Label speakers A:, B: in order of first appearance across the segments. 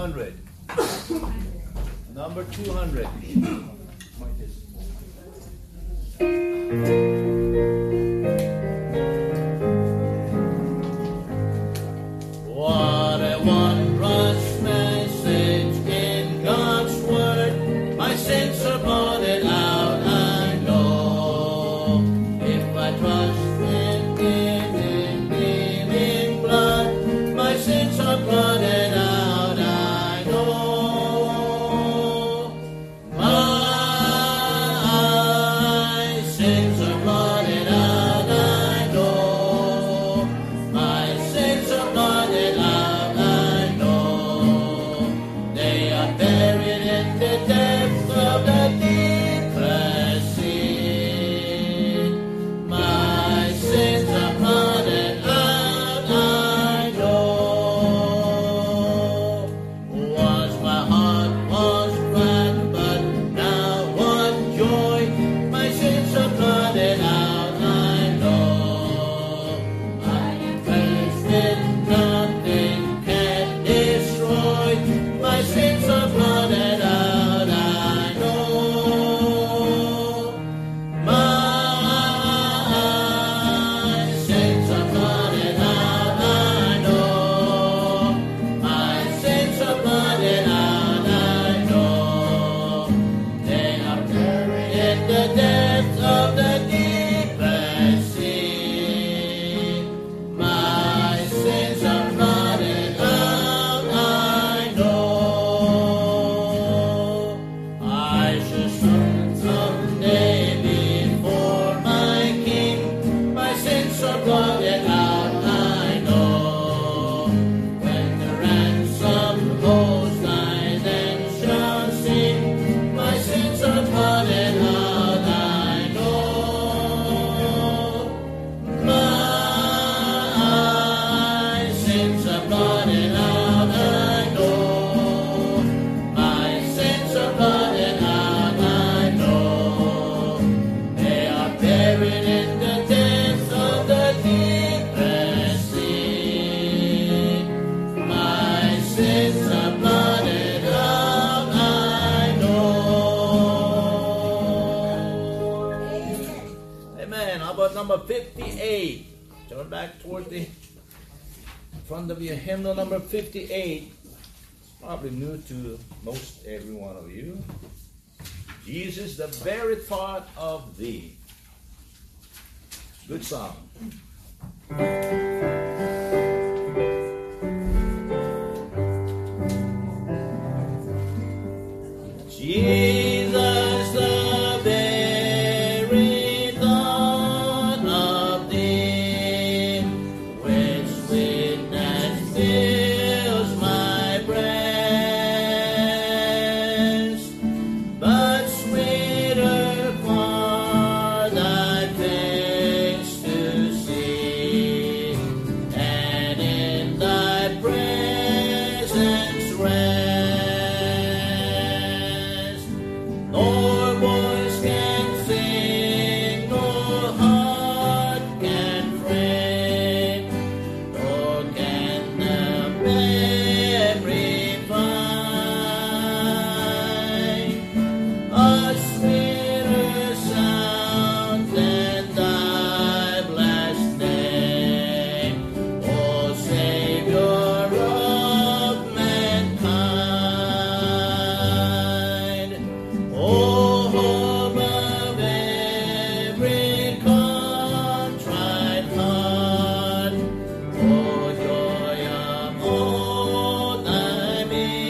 A: 200. Number 200. What a wondrous message in God's word. My sins are blotted out, I know. If I trust in His redeeming blood, my sins are blotted out, I know. My sins are blotted out, I know. My sins are blotted out, I know. They are buried in the depths of the deepest sea. My sins are blotted out, I know. Once my heart was glad, but now what joy. My sins are blotted out, I know. I am thirsted, nothing can destroy. My sins are blotted out, I know. My sins are blotted out, I know. My sins are blotted out, I know. They are buried in the depths of the deepest sea. My sins are blotted out, I know. I shall stand someday before my King. My sins are blotted out, I know. When the ransom host I then shall sing, my sins are blotted out, I know. My sins are blotted out, I know. My sins are blotted out, I know. They are buried in the depths of the deepest sea. My sins are blotted out, I know. Amen. How about number 58? Turn back toward the front of your hymnal, number 58. Probably new to most every one of you. Jesus, the very thought of thee. Good song. Jesus, the very thought of thee, with sweetness fills my breast, but sweeter far thy face to see, and in thy presence rest. Nor voice can sing, nor heart can frame, nor can the memory find a sweeter sound than thy blessed name, O Savior of mankind. O hope of every contrite heart, O joy of all thy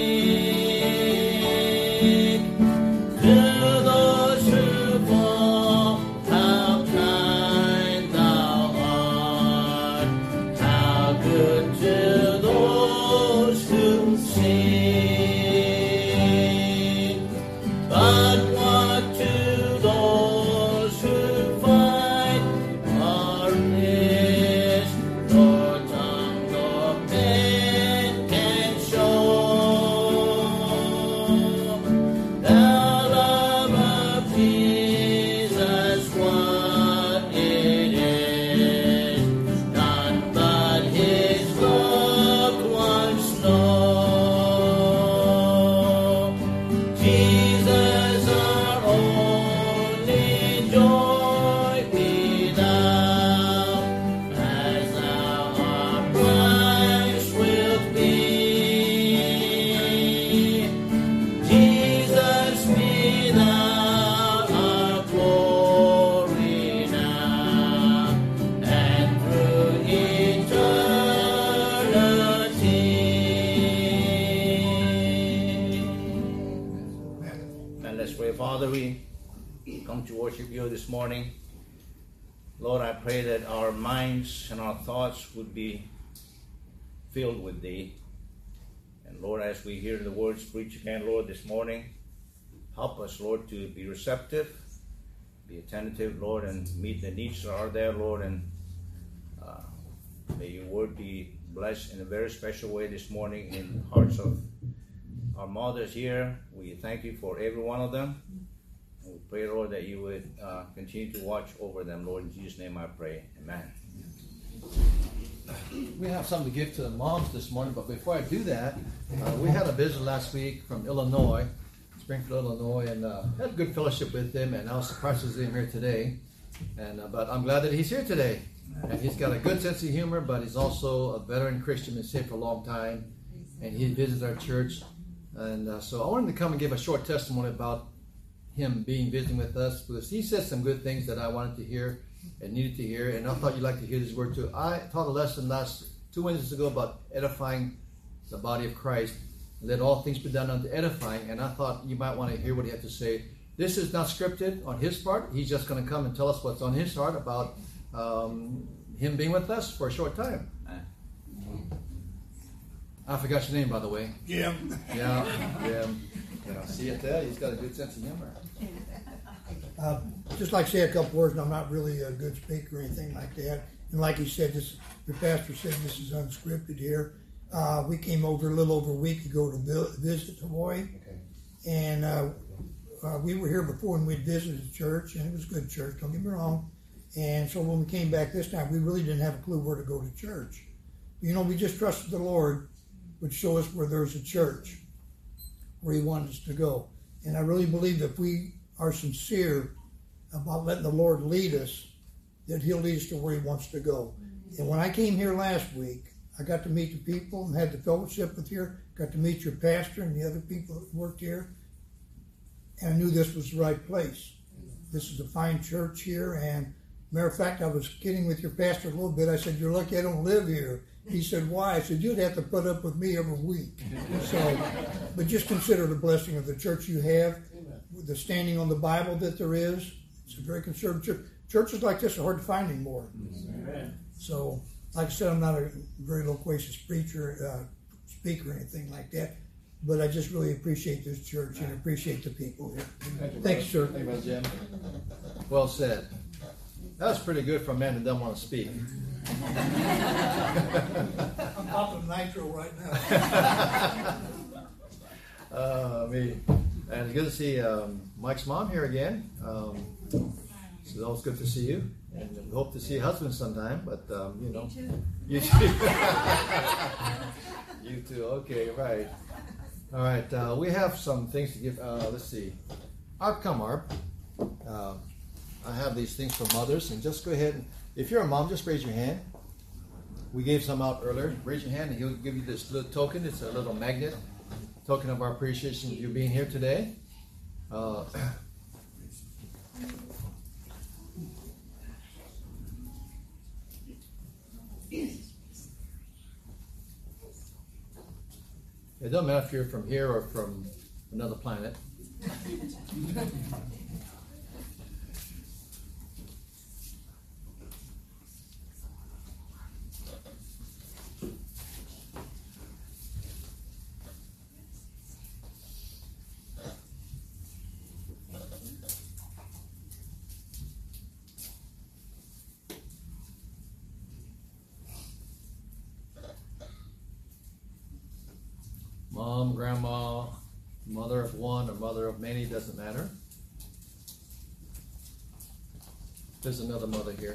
A: meek. To those who fall, how kind thou art, how good to those who seek. But what to those who find our list, nor tongue nor pen can show. The love of Jesus, what it is, none but His loved ones know. Dear Father, we come to worship you this morning. Lord, I pray that our minds and our thoughts would be filled with Thee. And Lord, as we hear the words preached again, Lord, this morning, help us, Lord, to be receptive, be attentive, Lord, and meet the needs that are there, Lord, and may your word be blessed in a very special way this morning in the hearts of our mothers here. We thank you for every one of them. And we pray, Lord, that you would continue to watch over them, Lord. In Jesus' name I pray. Amen.
B: We have something to give to the moms this morning, but before I do that, we had a visit last week from Illinois, Springfield, Illinois, and had a good fellowship with him, and I was surprised to see him here today. But I'm glad that he's here today. And he's got a good sense of humor, but he's also a veteran Christian, been saved for a long time, and he visits our church. And so I wanted to come and give a short testimony about him visiting with us, because he said some good things that I wanted to hear and needed to hear, and I thought you'd like to hear this word too. I taught a lesson last 2 Wednesdays ago about edifying the body of Christ. Let all things be done unto edifying, and I thought you might want to hear what he had to say. This is not scripted on his part. He's just going to come and tell us what's on his heart about him being with us for a short time. I forgot your name, by the way.
C: Jim.
B: Yeah, Jim. See it there? He's got a good sense of humor.
C: Just like to say a couple words, and I'm not really a good speaker or anything like that. And like he said, your pastor said this is unscripted here. We came over a little over a week ago to visit Hawaii.
B: Okay.
C: And we were here before and we'd visited church, and it was a good church, don't get me wrong. And so when we came back this time, we really didn't have a clue where to go to church. You know, we just trusted the Lord would show us where there's a church, where he wanted us to go. And I really believe that if we are sincere about letting the Lord lead us, that he'll lead us to where he wants to go. And when I came here last week, I got to meet the people and had the fellowship with you, got to meet your pastor and the other people that worked here, and I knew this was the right place. This is a fine church here, and matter of fact, I was kidding with your pastor a little bit. I said, "You're lucky I don't live here." He said, "Why?" I said, "You'd have to put up with me every week." So, but just consider the blessing of the church you have, the standing on the Bible that there is. It's a very conservative church. Churches like this are hard to find anymore. Amen. So, like I said, I'm not a very loquacious preacher, speaker, or anything like that. But I just really appreciate this church and appreciate the people here. Thanks, sir.
B: Thank you, Brother Jim. Well said. That was pretty good for a man that doesn't want to speak.
C: I'm popping nitro right now.
B: And it's good to see Mike's mom here again. It's always good to see you. And we hope to see your husband sometime, but you know. You too. You too. Okay, right. All right, we have some things to give. Let's see. Arp. I have these things for mothers, and just go ahead and, if you're a mom, just raise your hand. We gave some out earlier. Raise your hand, and he'll give you this little token. It's a little magnet, token of our appreciation of you being here today. It doesn't matter if you're from here or from another planet. Mom, grandma, mother of one or mother of many, doesn't matter. There's another mother here.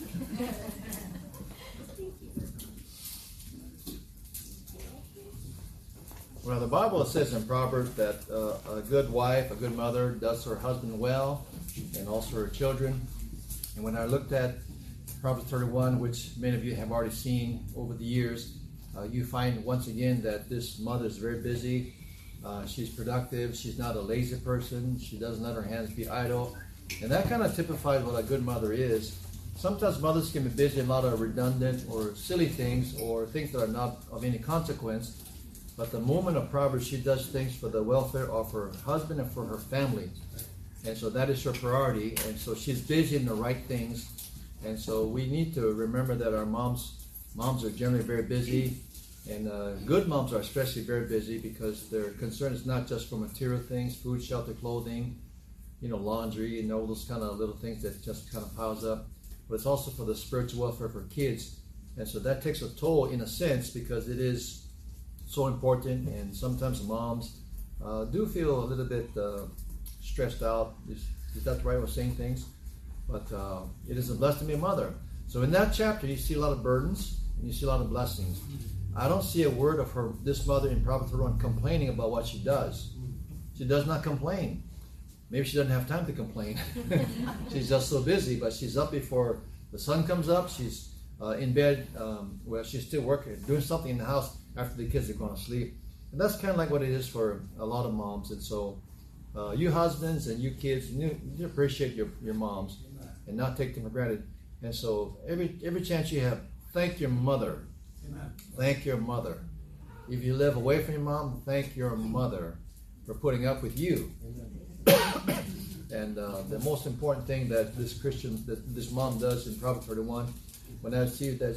B: Well, the Bible says in Proverbs that a good wife, a good mother, does her husband well, and also her children. And when I looked at Proverbs 31, which many of you have already seen over the years, you find once again that this mother is very busy. She's productive. She's not a lazy person. She doesn't let her hands be idle. And that kind of typifies what a good mother is. Sometimes mothers can be busy in a lot of redundant or silly things or things that are not of any consequence. But the woman of Proverbs, she does things for the welfare of her husband and for her family. And so that is her priority. And so she's busy in the right things. And so we need to remember that our moms are generally very busy. And good moms are especially very busy because their concern is not just for material things, food, shelter, clothing, laundry, and all those kind of little things that just kind of piles up. But it's also for the spiritual welfare for kids. And so that takes a toll in a sense because it is so important. And sometimes moms do feel a little bit stressed out. Is that the right way of saying things? But it is a blessing to be a mother. So in that chapter, you see a lot of burdens and you see a lot of blessings. I don't see a word of this mother in Proverbs 31 complaining about what she does. She does not complain. Maybe she doesn't have time to complain. She's just so busy, but she's up before the sun comes up. She's in bed. She's still working, doing something in the house after the kids are going to sleep. And that's kind of like what it is for a lot of moms. And so you husbands and you kids, you appreciate your moms and not take them for granted. And so every chance you have, thank your mother. Amen. Thank your mother. If you live away from your mom, thank your mother for putting up with you. And the most important thing that this mom does in Proverbs 31, when I see that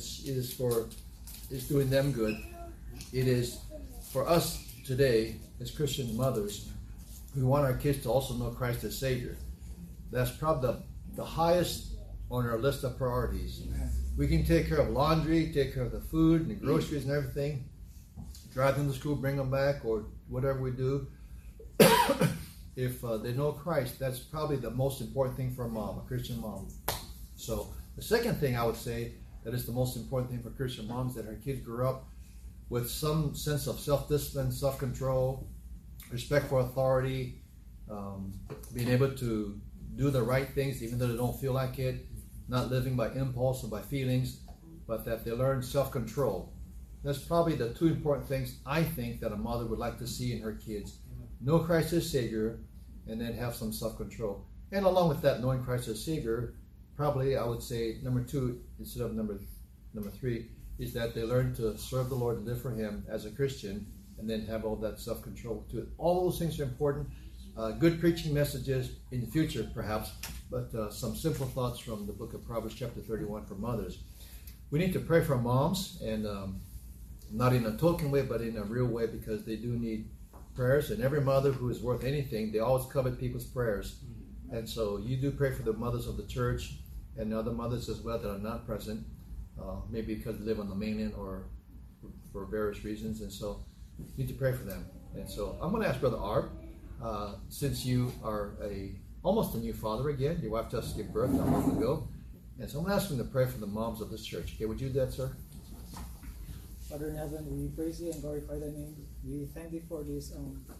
B: is doing them good, it is for us today as Christian mothers. We want our kids to also know Christ as Savior. That's probably the highest on our list of priorities. We can take care of laundry, take care of the food and the groceries and everything, drive them to school, bring them back, or whatever we do. If they know Christ, that's probably the most important thing for a mom, a Christian mom. So the second thing I would say that is the most important thing for Christian moms, that her kids grew up with some sense of self-discipline, self-control, respect for authority, being able to do the right things even though they don't feel like it, not living by impulse or by feelings, but that they learn self-control. That's probably the two important things I think that a mother would like to see in her kids. Know Christ as Savior, and then have some self-control. And along with that, knowing Christ as Savior, probably I would say number 2 instead of number 3 is that they learn to serve the Lord and live for Him as a Christian, and then have all that self-control to it. All those things are important. Good preaching messages in the future, perhaps, but some simple thoughts from the book of Proverbs chapter 31 for mothers. We need to pray for moms, and not in a token way, but in a real way, because they do need prayers. And every mother who is worth anything, they always covet people's prayers. And so you do pray for the mothers of the church and other mothers as well that are not present, maybe because they live on the mainland or for various reasons. And so you need to pray for them. And so I'm going to ask Brother Arp, since you are almost a new father again, your wife just gave birth not long ago, and so I'm going to ask him to pray for the moms of this church. Okay, would you do that, sir?
D: Father in heaven, we praise you and glorify thy name. We thank thee for this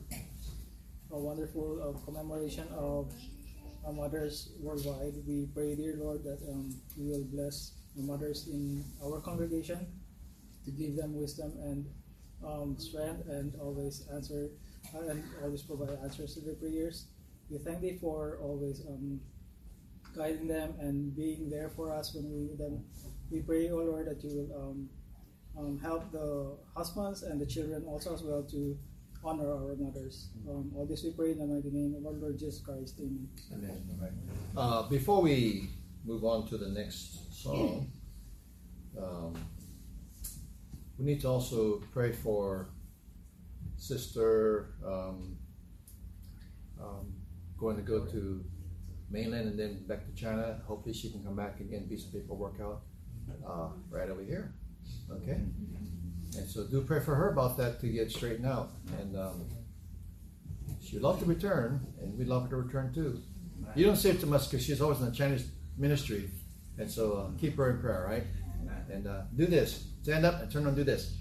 D: a wonderful commemoration of mothers worldwide. We pray, dear Lord, that you will bless the mothers in our congregation to give them wisdom and strength, and always answer and always provide answers to their prayers. We thank thee for always guiding them and being there for us when we need them. We pray, O Lord, that you will help the husbands and the children also as well to honor our mothers. All this we pray in the mighty name of our Lord Jesus Christ. Amen.
B: Amen. All right. Before we move on to the next song, we need to also pray for Sister going to go to mainland and then back to China. Hopefully she can come back again, be some paperwork out right over here. Okay? And so do pray for her about that to get straightened out. And she'd love to return, and we'd love her to return too. You don't say it to much because she's always in the Chinese ministry. And so keep her in prayer, right? And do this. Stand up and turn around and do this.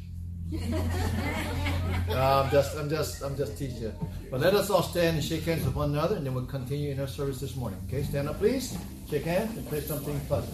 B: I'm just teaching you. But let us all stand and shake hands with one another, and then we'll continue in our service this morning. Okay, stand up, please. Shake hands and play something pleasant.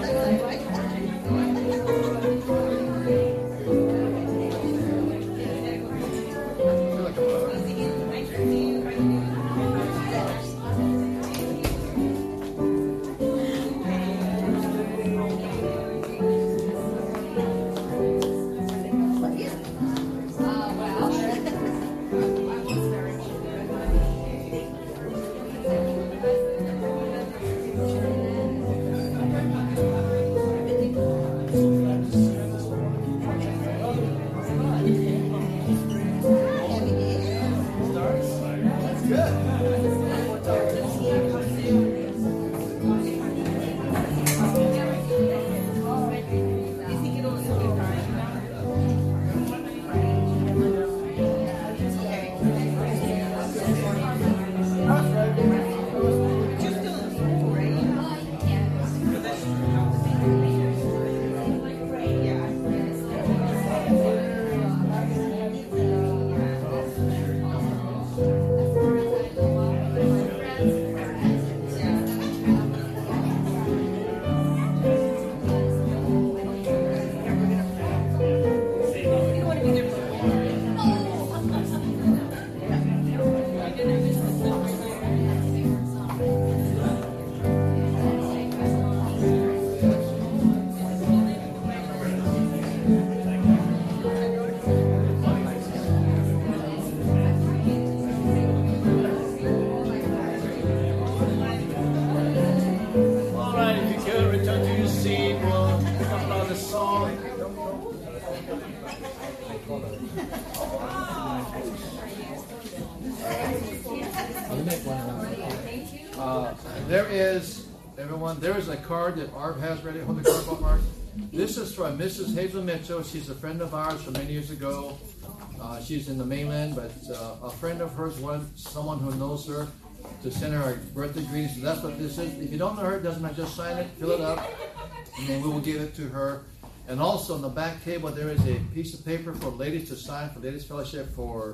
B: There is a card that Arb has ready. Hold the card up, Arb. This is from Mrs. Hazel Mitchell. She's a friend of ours from many years ago. She's in the mainland, but a friend of hers wanted someone who knows her to send her a birthday greeting. So that's what this is. If you don't know her, it doesn't matter. Just sign it, fill it up, and then we will give it to her. And also on the back table, there is a piece of paper for ladies to sign for Ladies Fellowship for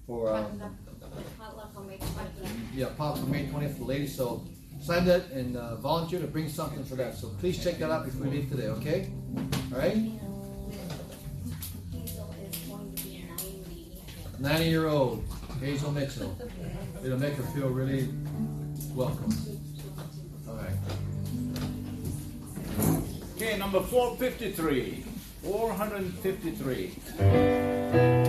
E: potluck on May 20th.
B: Yeah, pop for May 20th for ladies. So sign that and volunteer to bring something for that. So please check that out before we leave today, okay? All right?
E: Hazel is going to be 90.
B: 90-year-old Hazel Mitchell. It'll make her feel really welcome. All right.
A: Okay, number 453. 453.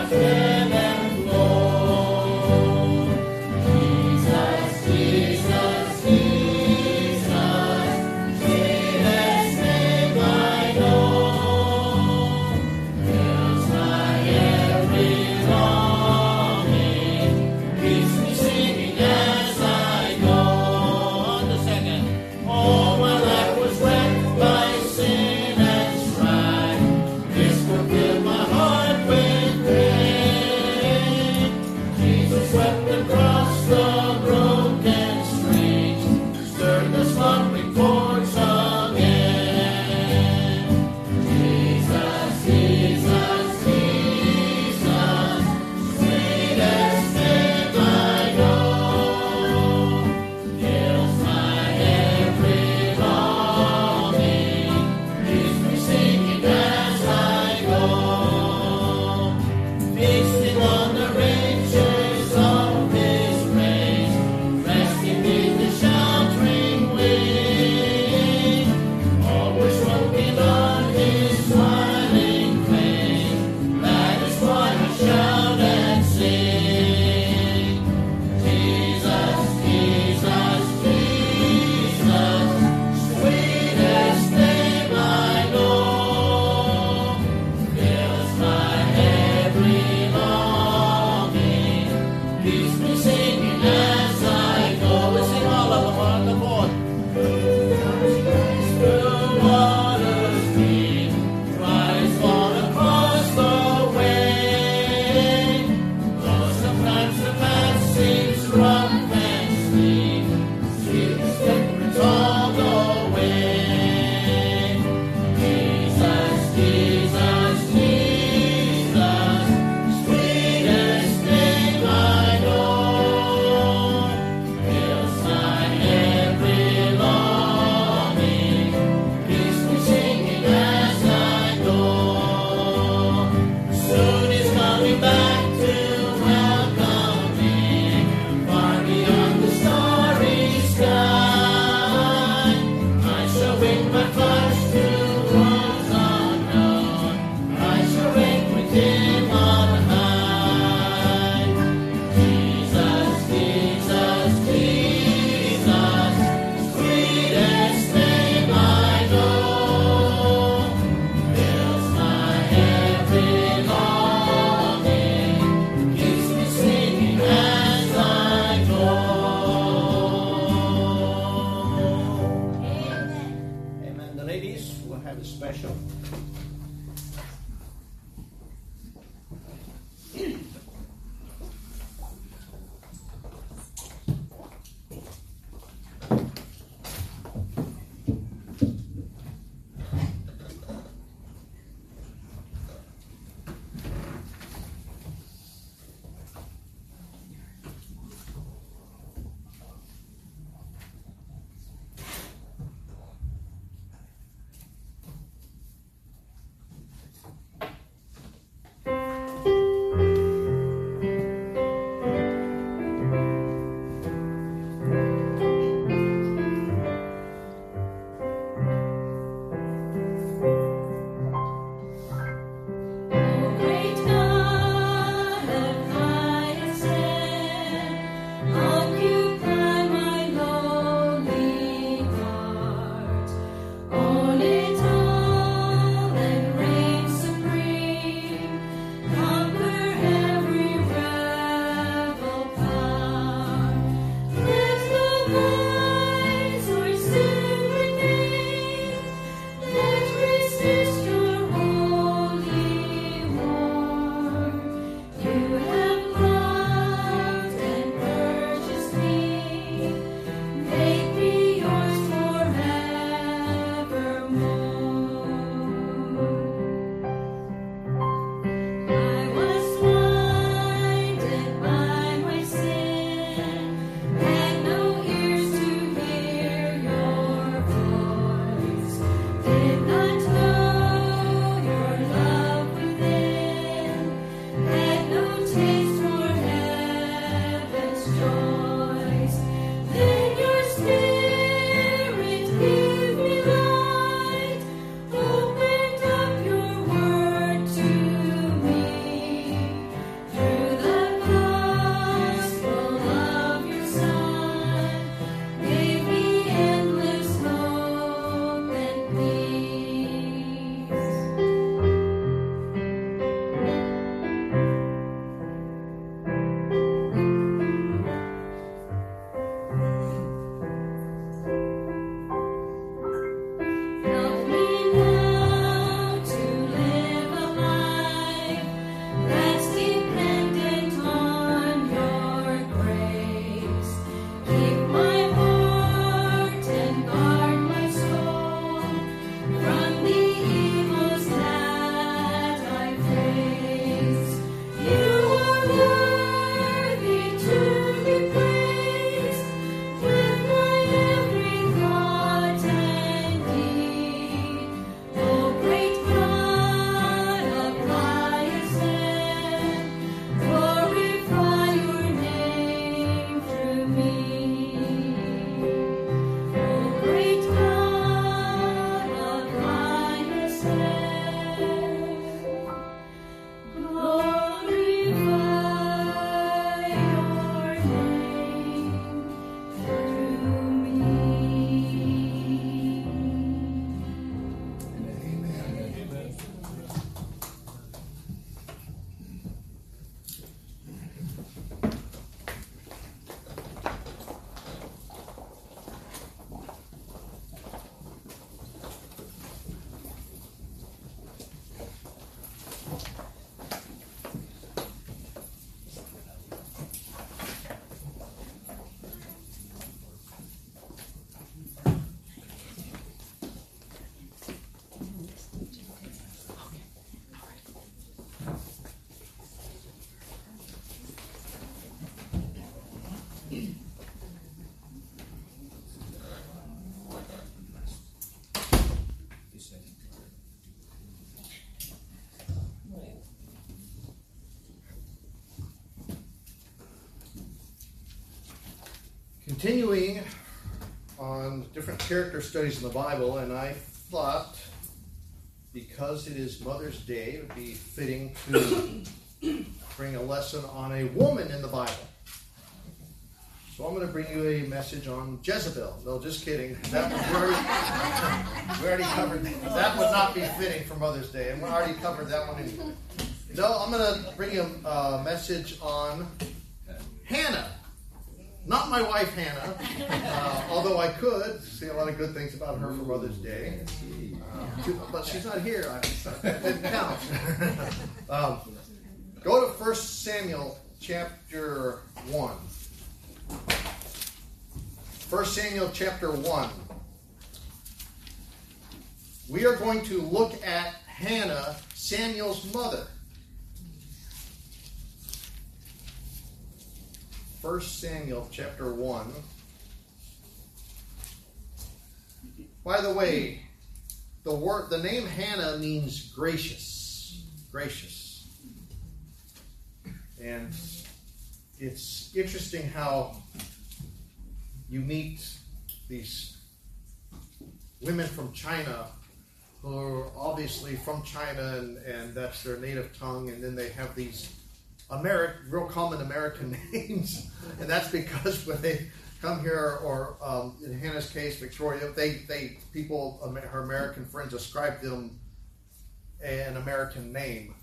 E: Jesus,
A: back to welcome me, far beyond the starry sky. I shall wing my flight to worlds unknown. I shall reign with Him on high. Jesus, Jesus, Jesus, sweetest name I know, fills my every longing.
B: Continuing on different character studies in the Bible, and I thought because it is Mother's Day, it would be fitting to bring a lesson on a woman in the Bible. So I'm going to bring you a message on Jezebel. No, just kidding. That was we already covered that. That would not be fitting for Mother's Day, and we already covered that one anyway. No, I'm going to bring you a message on Hannah. Not my wife, Hannah, although I could say a lot of good things about her for Mother's Day. But she's not here. That didn't count. Go to 1 Samuel chapter 1. 1 Samuel chapter 1. We are going to look at Hannah, Samuel's mother. 1 Samuel chapter 1. By the way, the name Hannah means gracious. Gracious. And it's interesting how you meet these women from China who are obviously from China and that's their native tongue, and then they have these real common American names, and that's because when they come here, or in Hannah's case, Victoria, her American friends ascribe them an American name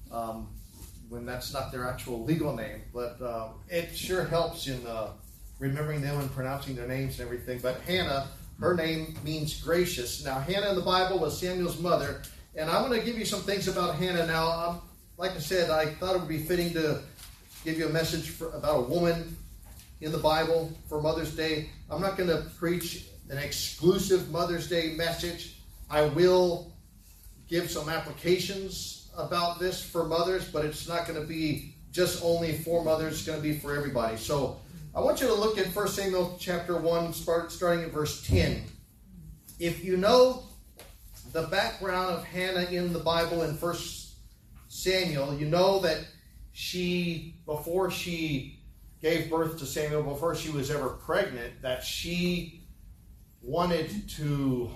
B: when that's not their actual legal name. But it sure helps in remembering them and pronouncing their names and everything. But Hannah, her name means gracious. Now, Hannah in the Bible was Samuel's mother, and I want to give you some things about Hannah now. Like I said, I thought it would be fitting to give you a message about a woman in the Bible for Mother's Day. I'm not going to preach an exclusive Mother's Day message. I will give some applications about this for mothers, but it's not going to be just only for mothers. It's going to be for everybody. So I want you to look at 1 Samuel chapter 1, starting at verse 10. If you know the background of Hannah in the Bible in 1 Samuel, you know that before she gave birth to Samuel, before she was ever pregnant, that she wanted to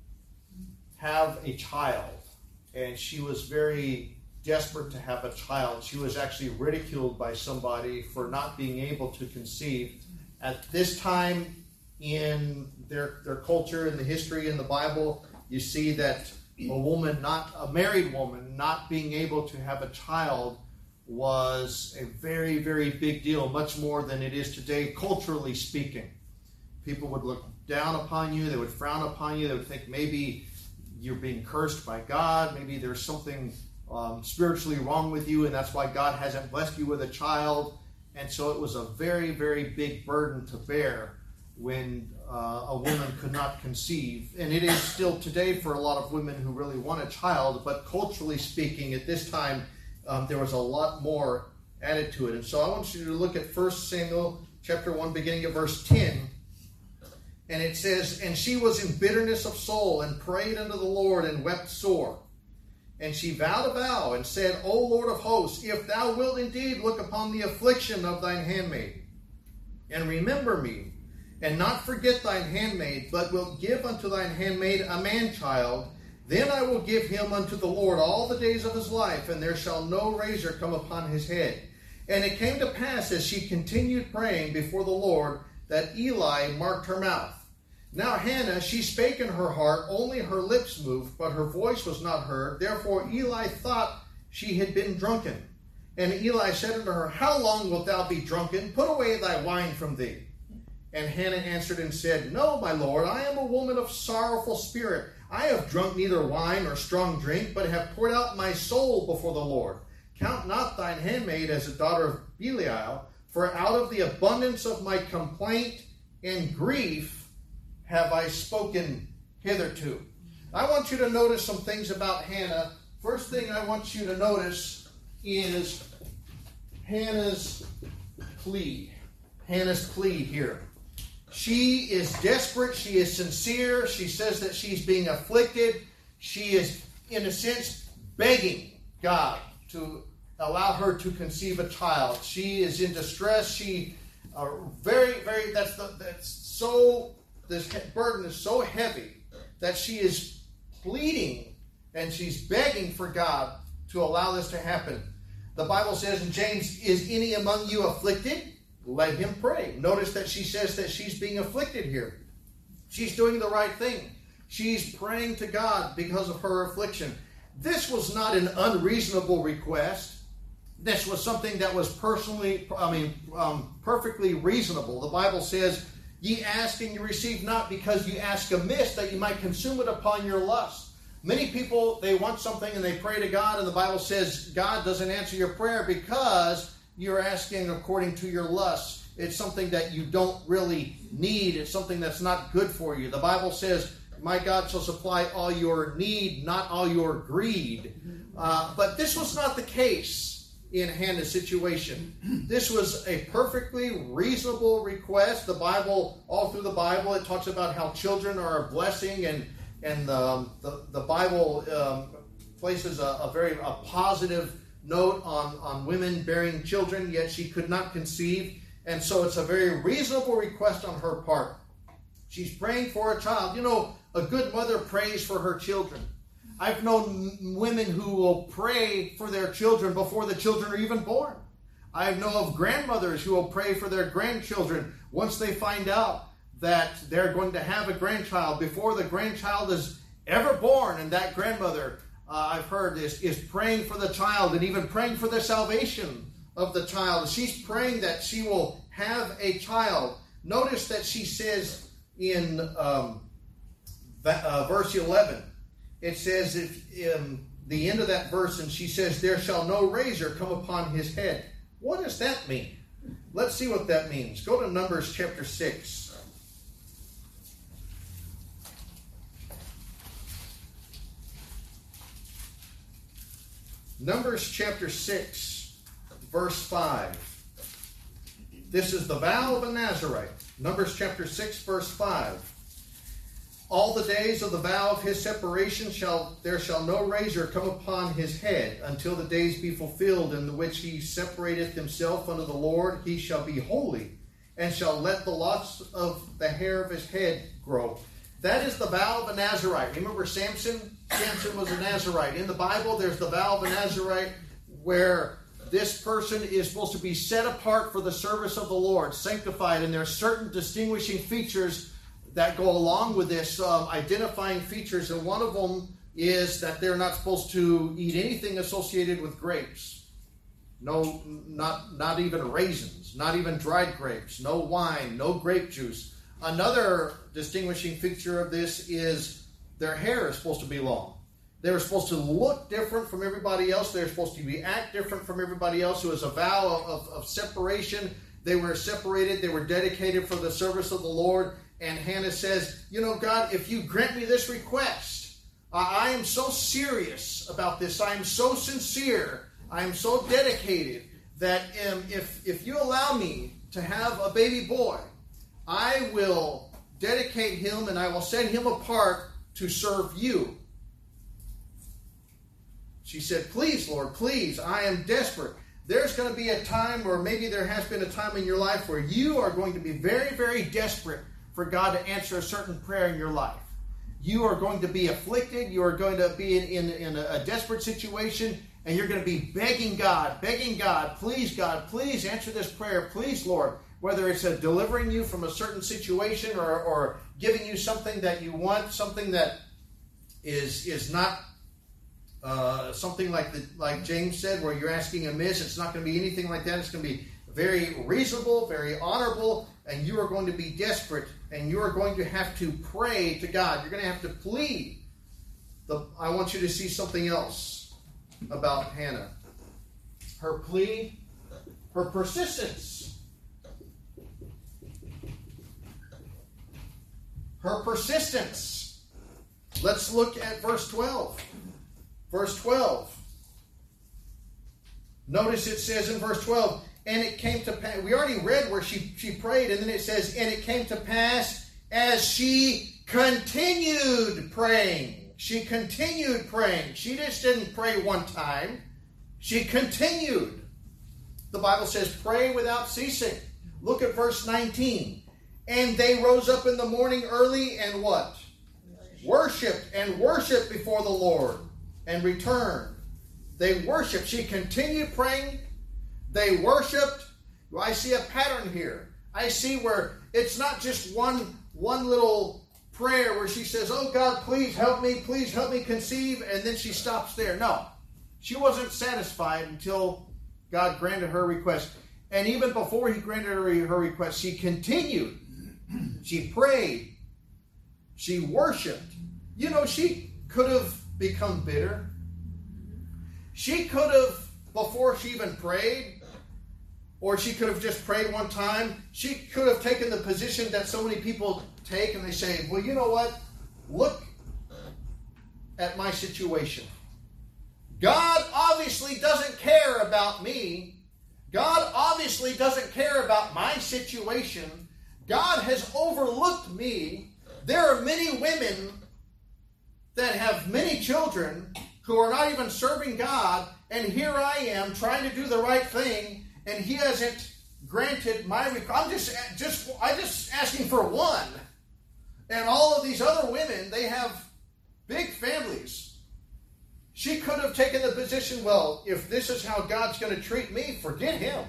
B: have a child. And she was very desperate to have a child. She was actually ridiculed by somebody for not being able to conceive. At this time in their culture, in the history in the Bible, you see that a married woman, not being able to have a child was a very, very big deal, much more than it is today, culturally speaking. People would look down upon you, they would frown upon you, they would think maybe you're being cursed by God, maybe there's something spiritually wrong with you, and that's why God hasn't blessed you with a child. And so it was a very, very big burden to bear when a woman could not conceive. And it is still today for a lot of women who really want a child, but culturally speaking, at this time, there was a lot more added to it. And so I want you to look at 1 Samuel chapter 1, beginning at verse 10. And it says, "And she was in bitterness of soul, and prayed unto the Lord, and wept sore. And she vowed a vow, and said, O Lord of hosts, if thou wilt indeed look upon the affliction of thine handmaid, and remember me, and not forget thine handmaid, but wilt give unto thine handmaid a man-child, then I will give him unto the Lord all the days of his life, and there shall no razor come upon his head. And it came to pass, as she continued praying before the Lord, that Eli marked her mouth. Now Hannah, she spake in her heart, only her lips moved, but her voice was not heard. Therefore Eli thought she had been drunken. And Eli said unto her, How long wilt thou be drunken? Put away thy wine from thee. And Hannah answered and said, No, my Lord, I am a woman of sorrowful spirit. I have drunk neither wine nor strong drink, but have poured out my soul before the Lord. Count not thine handmaid as a daughter of Belial, for out of the abundance of my complaint and grief have I spoken hitherto. I want you to notice some things about Hannah. First thing I want you to notice is Hannah's plea. Hannah's plea here. She is desperate. She is sincere. She says that she's being afflicted. She is, in a sense, begging God to allow her to conceive a child. She is in distress. She
F: This burden is so heavy that she is pleading and she's begging for God to allow this to happen. The Bible says in James, is any among you afflicted? Let him pray. Notice that she says that she's being afflicted here. She's doing the right thing. She's praying to God because of her affliction. This was not an unreasonable request. This was something that was perfectly reasonable. The Bible says, ye ask and you receive not, because you ask amiss, that you might consume it upon your lust. Many people, they want something and they pray to God, and the Bible says God doesn't answer your prayer because you're asking according to your lust. It's something that you don't really need. It's something that's not good for you. The Bible says, my God shall supply all your need, not all your greed. But this was not the case in Hannah's situation. This was a perfectly reasonable request. The Bible, all through the Bible, it talks about how children are a blessing, and the Bible places a very positive note on women bearing children, yet she could not conceive. And so it's a very reasonable request on her part. She's praying for a child. You know, a good mother prays for her children. I've known women who will pray for their children before the children are even born. I know of grandmothers who will pray for their grandchildren once they find out that they're going to have a grandchild before the grandchild is ever born. And that grandmother, I've heard, is praying for the child and even praying for the salvation of the child. She's praying that she will have a child. Notice that she says in verse 11, it says in the end of that verse, and she says, there shall no razor come upon his head. What does that mean? Let's see what that means. Go to Numbers chapter 6. Numbers chapter 6, verse 5. This is the vow of a Nazarite. Numbers chapter 6, verse 5. All the days of the vow of his separation there shall no razor come upon his head, until the days be fulfilled in the which he separateth himself unto the Lord. He shall be holy, and shall let the locks of the hair of his head grow. That is the vow of a Nazarite. Remember Samson? Samson was a Nazarite. In the Bible, there's the vow of a Nazarite where this person is supposed to be set apart for the service of the Lord, sanctified, and there are certain distinguishing features that go along with this, identifying features, and one of them is that they're not supposed to eat anything associated with grapes. No, not even raisins, not even dried grapes, no wine, no grape juice. Another distinguishing feature of this is their hair is supposed to be long. They were supposed to look different from everybody else. They're supposed to act different from everybody else. It was a vow of separation. They were separated. They were dedicated for the service of the Lord. And Hannah says, you know, God, if you grant me this request, I am so serious about this. I am so sincere. I am so dedicated that if you allow me to have a baby boy, I will dedicate him and I will set him apart to serve you. She said, please, Lord, please, I am desperate. There's going to be a time, or maybe there has been a time in your life where you are going to be very, very desperate for God to answer a certain prayer in your life. You are going to be afflicted. You are going to be in a desperate situation, and you're going to be begging God, please, God, please answer this prayer. Please, Lord, whether it's delivering you from a certain situation or giving you something that you want, something that is not something like James said, where you're asking amiss. It's not going to be anything like that. It's going to be very reasonable, very honorable, and you are going to be desperate, and you are going to have to pray to God. You're going to have to plead. I want you to see something else about Hannah. Her plea, her persistence. Her persistence. Let's look at verse 12. Verse 12. Notice it says in verse 12, and it came to pass. We already read where she prayed, and then it says, and it came to pass as she continued praying. She continued praying. She just didn't pray one time. She continued. The Bible says, pray without ceasing. Look at verse 19. And they rose up in the morning early and what? Worshipped and worshipped before the Lord and returned. They worshiped. She continued praying. They worshiped. I see a pattern here. I see where it's not just one little prayer where she says, oh God, please help me conceive, and then she stops there. No, she wasn't satisfied until God granted her request. And even before he granted her request, she continued. She prayed. She worshiped. You know, she could have become bitter. She could have, before she even prayed, or she could have just prayed one time, she could have taken the position that so many people take, and they say, well, you know what? Look at my situation. God obviously doesn't care about me. God obviously doesn't care about my situation. God has overlooked me. There are many women that have many children who are not even serving God, and here I am trying to do the right thing, and He hasn't granted my request. I'm just asking for one. And all of these other women, they have big families. She could have taken the position, well, if this is how God's going to treat me, forget Him.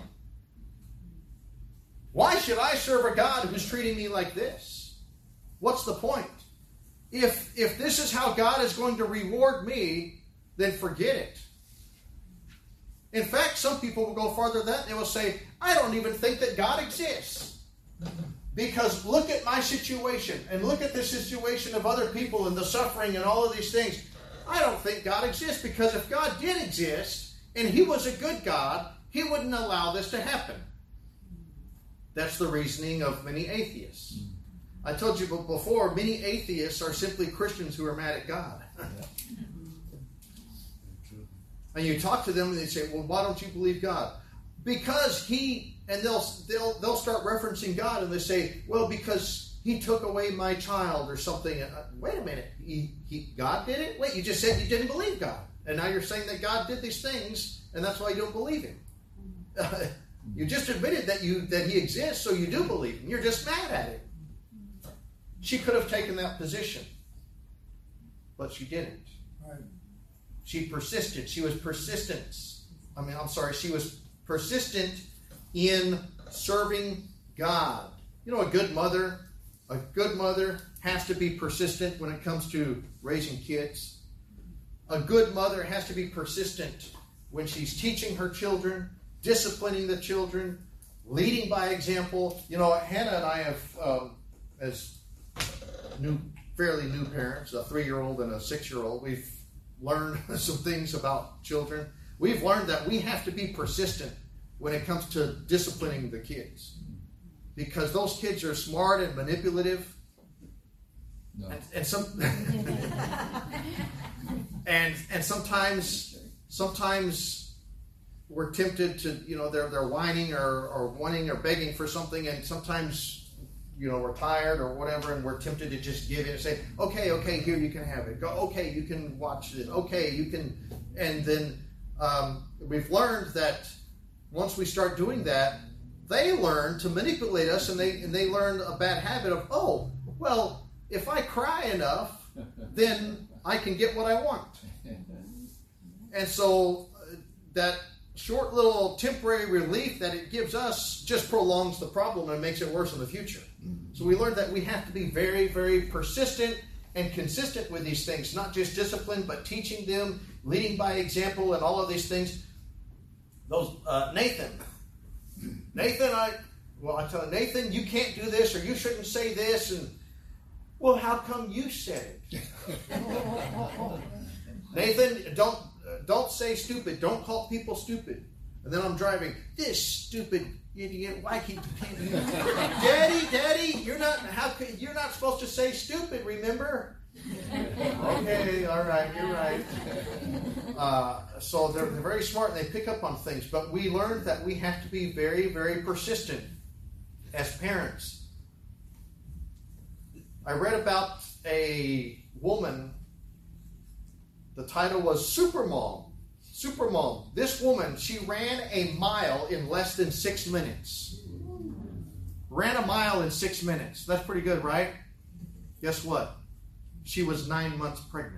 F: Why should I serve a God who's treating me like this? What's the point? If this is how God is going to reward me, then forget it. In fact, some people will go farther than that. They will say, I don't even think that God exists. Because look at my situation, and look at the situation of other people and the suffering and all of these things. I don't think God exists, because if God did exist, and He was a good God, He wouldn't allow this to happen. That's the reasoning of many atheists. I told you before, many atheists are simply Christians who are mad at God. And you talk to them and they say, well, why don't you believe God? Because He, and they'll start referencing God, and they say, well, because He took away my child or something. Wait a minute, God did it? Wait, you just said you didn't believe God. And now you're saying that God did these things, and that's why you don't believe Him. You just admitted that He exists, so you do believe Him. You're just mad at Him. She could have taken that position, but she didn't.
C: Right.
F: She persisted. She was persistent. She was persistent in serving God. You know, a good mother has to be persistent when it comes to raising kids. A good mother has to be persistent when she's teaching her children, disciplining the children, leading by example. You know, Hannah and I have, as fairly new parents, a 3-year-old and a 6-year-old, we've learned some things about children. We've learned that we have to be persistent when it comes to disciplining the kids, because those kids are smart and manipulative.
B: No.
F: And sometimes we're tempted to, they're whining or wanting or begging for something, and sometimes we're tired or whatever, and we're tempted to just give it and say, okay, here, you can have it. Go, okay, you can watch it. Okay, you can. And then we've learned that once we start doing that, they learn to manipulate us, and they learn a bad habit of, oh, well, if I cry enough, then I can get what I want. And so that short little temporary relief that it gives us just prolongs the problem and makes it worse in the future. So we learned that we have to be very, very persistent and consistent with these things, not just discipline, but teaching them, leading by example, and all of these things. Nathan, I tell him, Nathan, you can't do this, or you shouldn't say this, and well, how come you said it? Nathan, don't say stupid. Don't call people stupid. And then I'm driving. This stupid idiot. Why can't you? Daddy, you're not supposed to say stupid. Remember? Okay, all right, you're right. So they're very smart and they pick up on things. But we learned that we have to be very, very persistent as parents. I read about a woman. The title was Supermom. Supermom. This woman, she ran a mile in less than 6 minutes. ran a mile in 6 minutes. That's pretty good, right? Guess what? She was 9 months pregnant.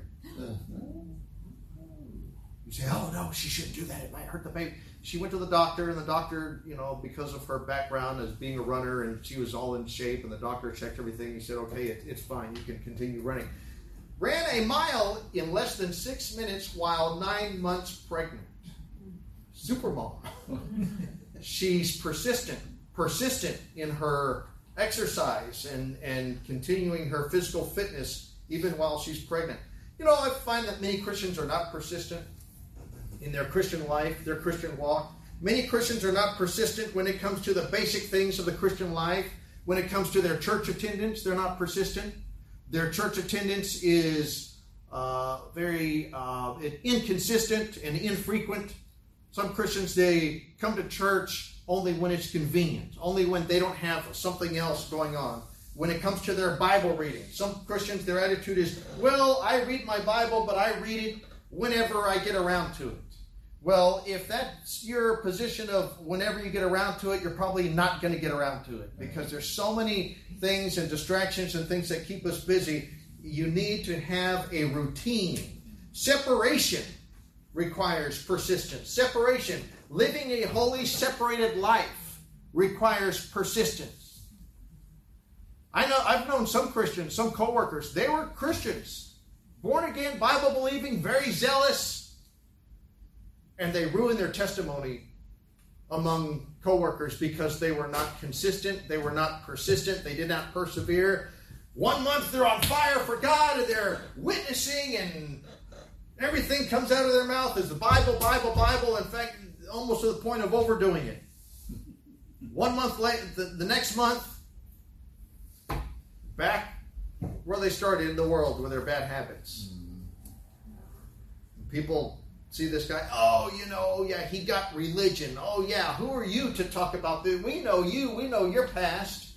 F: You say, oh no, she shouldn't do that. It might hurt the baby. She went to the doctor, and the doctor, because of her background as being a runner, and she was all in shape, and the doctor checked everything. He said, okay, it's fine. You can continue running. Ran a mile in less than 6 minutes while 9 months pregnant. Supermom. She's persistent in her exercise and continuing her physical fitness even while she's pregnant. I find that many Christians are not persistent in their Christian life, their Christian walk. Many Christians are not persistent when it comes to the basic things of the Christian life. When it comes to their church attendance, they're not persistent. Their church attendance is very inconsistent and infrequent. Some Christians, they come to church only when it's convenient, only when they don't have something else going on. When it comes to their Bible reading, some Christians, their attitude is, well, I read my Bible, but I read it whenever I get around to it. Well, if that's your position of whenever you get around to it, you're probably not going to get around to it, because there's so many things and distractions and things that keep us busy. You need to have a routine. Separation requires persistence. Separation, living a holy, separated life, requires persistence. I've known some Christians, some co-workers, they were Christians, born again, Bible believing, very zealous, and they ruined their testimony among co-workers because they were not consistent, they were not persistent, they did not persevere. 1 month they're on fire for God and they're witnessing, and everything comes out of their mouth is the Bible, Bible, Bible. In fact, almost to the point of overdoing it. 1 month later, the next month, back where they started in the world with their bad habits. People see this guy, he got religion. Oh, yeah, who are you to talk about this? We know you. We know your past.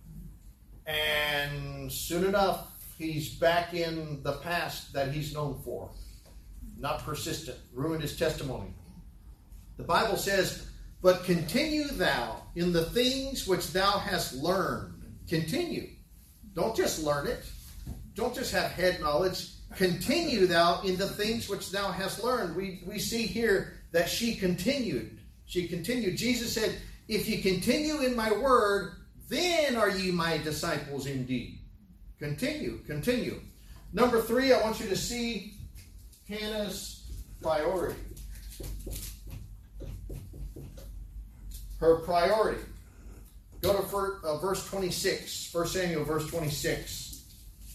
F: And soon enough, he's back in the past that he's known for. Not persistent. Ruined his testimony. The Bible says, but continue thou in the things which thou hast learned. Continue. Don't just learn it. Don't just have head knowledge. Continue thou in the things which thou hast learned. We see here that she continued. She continued. Jesus said, if you continue in my word, then are ye my disciples indeed. Continue. Number 3, I want you to see Hannah's priority. Her priority. Go to verse 26, 1 Samuel, verse 26.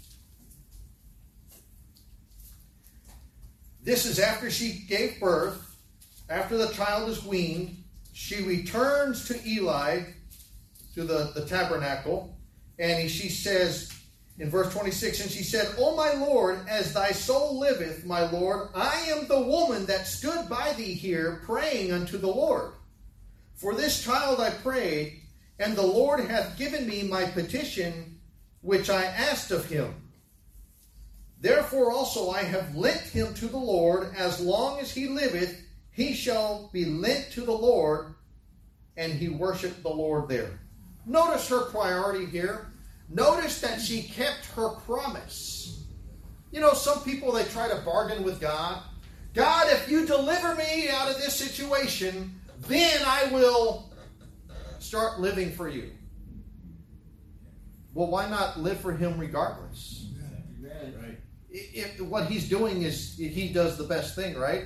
F: This is after she gave birth, after the child is weaned, she returns to Eli, to the tabernacle, and she says, in verse 26, and she said, O my Lord, as thy soul liveth, my Lord, I am the woman that stood by thee here, praying unto the Lord. For this child I prayed, and the Lord hath given me my petition, which I asked of him. Therefore also I have lent him to the Lord. As long as he liveth, he shall be lent to the Lord. And he worshiped the Lord there. Notice her priority here. Notice that she kept her promise. Some people, they try to bargain with God. God, if you deliver me out of this situation, then I will start living for you. Well, why not live for him regardless? Right. What he's doing is he does the best thing, right?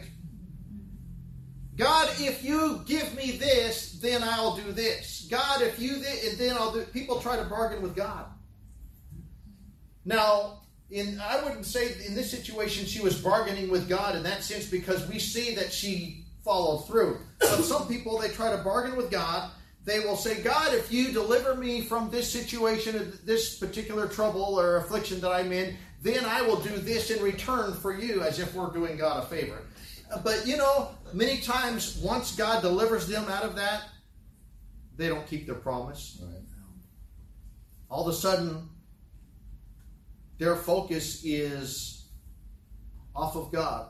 F: God, if you give me this, then I'll do this. God, if you then I'll do. People try to bargain with God. Now, I wouldn't say in this situation she was bargaining with God in that sense, because we see that she followed through. But some people, they try to bargain with God. They will say, God, if you deliver me from this situation, this particular trouble or affliction that I'm in, then I will do this in return for you, as if we're doing God a favor. But, many times, once God delivers them out of that, they don't keep their promise. Right. All of a sudden, their focus is off of God.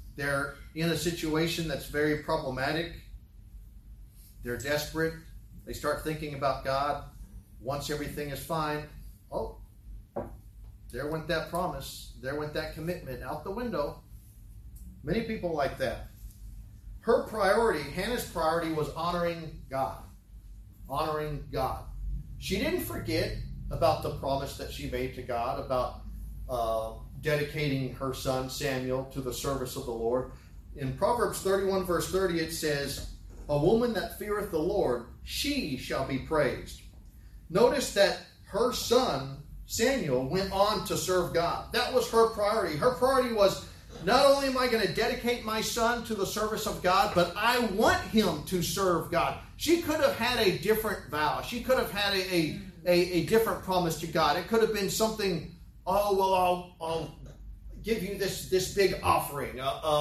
F: They're in a situation that's very problematic. They're desperate. They start thinking about God. Once everything is fine, oh, there went that promise. There went that commitment out the window. Many people like that. Her priority, Hannah's priority, was honoring God. Honoring God. She didn't forget about the promise that she made to God about dedicating her son Samuel to the service of the Lord. In Proverbs 31 verse 30 it says, "A woman that feareth the Lord, she shall be praised." Notice that her son Samuel went on to serve God. That was her priority. Her priority was, not only am I going to dedicate my son to the service of God, but I want him to serve God. She could have had a different vow. She could have had a different promise to God. It could have been something, oh, well, I'll give you this big offering,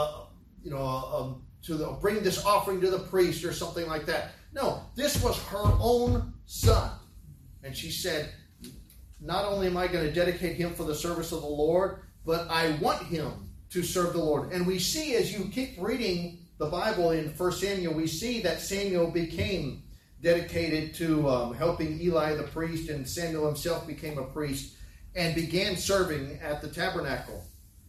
F: bring this offering to the priest or something like that. No, this was her own son. And she said, not only am I going to dedicate him for the service of the Lord, but I want him to serve the Lord. And we see, as you keep reading the Bible in 1 Samuel, we see that Samuel became dedicated to helping Eli the priest, and Samuel himself became a priest and began serving at the tabernacle.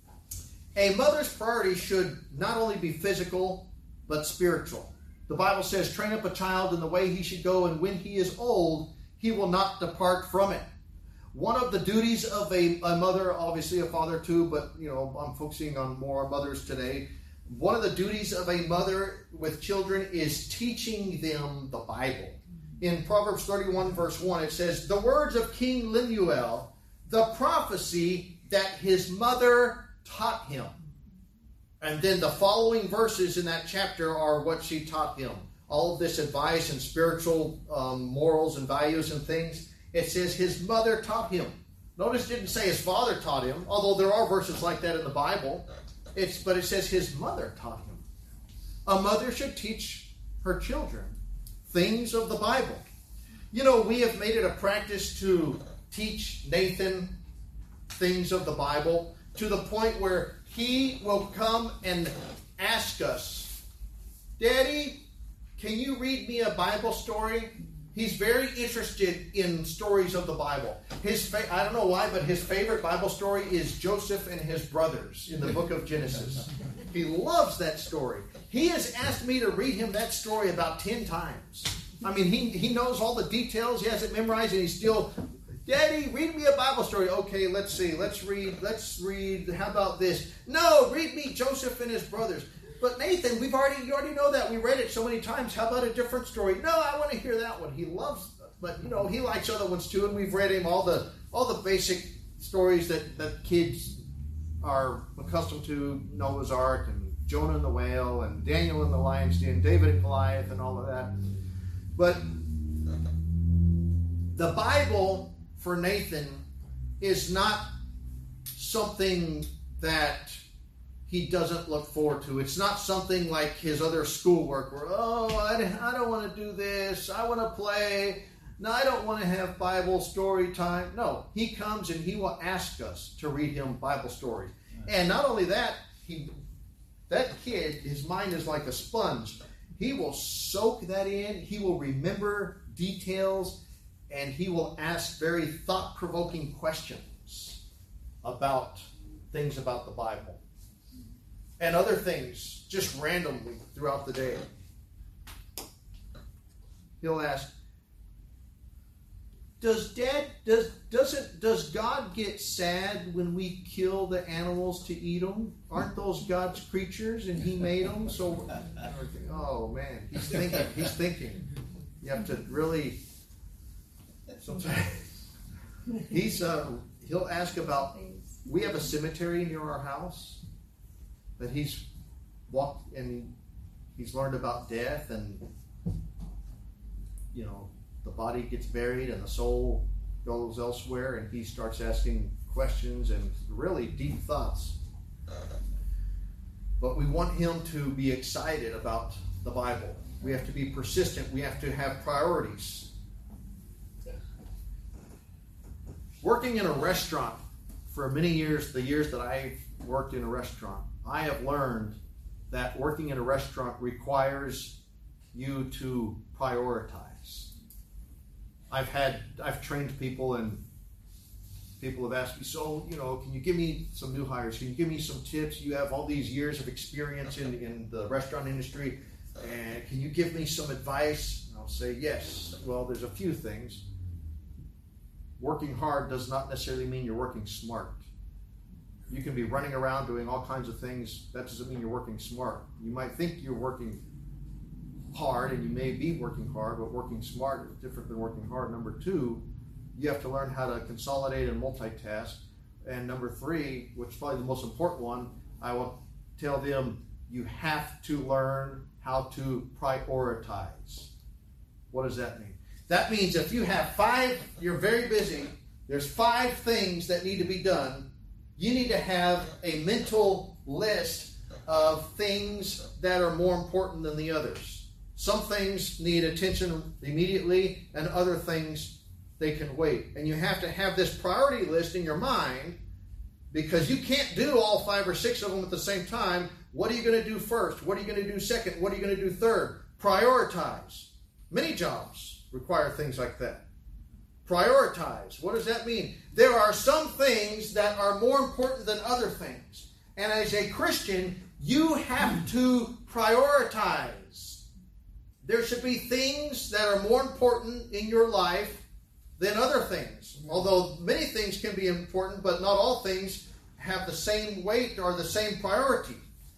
F: A mother's priority should not only be physical, but spiritual. The Bible says, train up a child in the way he should go, and when he is old, he will not depart from it. One of the duties of a mother, obviously a father too, but I'm focusing on more mothers today. One of the duties of a mother with children is teaching them the Bible. In Proverbs 31 verse 1 it says, "The words of King Lemuel, the prophecy that his mother taught him." And then the following verses in that chapter are what she taught him. All of this advice and spiritual morals and values and things. It says his mother taught him. Notice it didn't say his father taught him, although there are verses like that in the Bible. But it says his mother taught him. A mother should teach her children things of the Bible. We have made it a practice to teach Nathan things of the Bible to the point where he will come and ask us, "Daddy, can you read me a Bible story?" He's very interested in stories of the Bible. I don't know why, but his favorite Bible story is Joseph and his brothers in the book of Genesis. He loves that story. He has asked me to read him that story about 10 times. I mean, he knows all the details. He has it memorized, and he's still, "Daddy, read me a Bible story." Okay, let's see. Let's read. How about this? "No, read me Joseph and his brothers." "But Nathan, you already know that. We read it so many times. How about a different story?" "No, I want to hear that one." He loves, but he likes other ones too. And we've read him all the basic stories that kids are accustomed to: Noah's Ark and Jonah and the whale and Daniel and the lion's den, David and Goliath, and all of that. But the Bible for Nathan is not something that he doesn't look forward to. It's not something like his other schoolwork where, I don't want to do this. I want to play. No, I don't want to have Bible story time. No, he comes and he will ask us to read him Bible stories. And not only that, that kid, his mind is like a sponge. He will soak that in. He will remember details, and he will ask very thought-provoking questions about things about the Bible. And other things, just randomly throughout the day. He'll ask, Does God get sad when we kill the animals to eat them? Aren't those God's creatures and He made them? So, oh man, he's thinking. You have to really. Sometimes he'll ask about. We have a cemetery near our house that he's walked and he's learned about death, and the body gets buried and the soul goes elsewhere, and he starts asking questions and really deep thoughts. But we want him to be excited about the Bible. We have to be persistent. We have to have priorities. Working in a restaurant for many years, the years that I worked in a restaurant, I have learned that working in a restaurant requires you to prioritize. I've trained people, and people have asked me, so, can you give me some new hires? Can you give me some tips? You have all these years of experience in the restaurant industry, and can you give me some advice? And I'll say, yes. Well, there's a few things. Working hard does not necessarily mean you're working smart. You can be running around doing all kinds of things. That doesn't mean you're working smart. You might think you're working hard, and you may be working hard, but working smart is different than working hard. Number two, you have to learn how to consolidate and multitask. And number three, which is probably the most important one, I will tell them you have to learn how to prioritize. What does that mean? That means if you have you're very busy, there's 5 things that need to be done, you need to have a mental list of things that are more important than the others. Some things need attention immediately, and other things, they can wait. And you have to have this priority list in your mind, because you can't do all 5 or 6 of them at the same time. What are you going to do first? What are you going to do second? What are you going to do third? Prioritize. Many jobs require things like that. Prioritize. What does that mean? There are some things that are more important than other things. And as a Christian, you have to prioritize. There should be things that are more important in your life than other things. Although many things can be important, but not all things have the same weight or the same priority.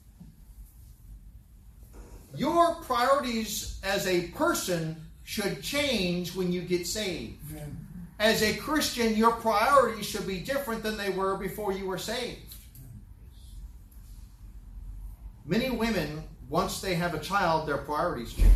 F: Your priorities as a person should change when you get saved. Amen. As a Christian, your priorities should be different than they were before you were saved. Many women, once they have a child, their priorities change.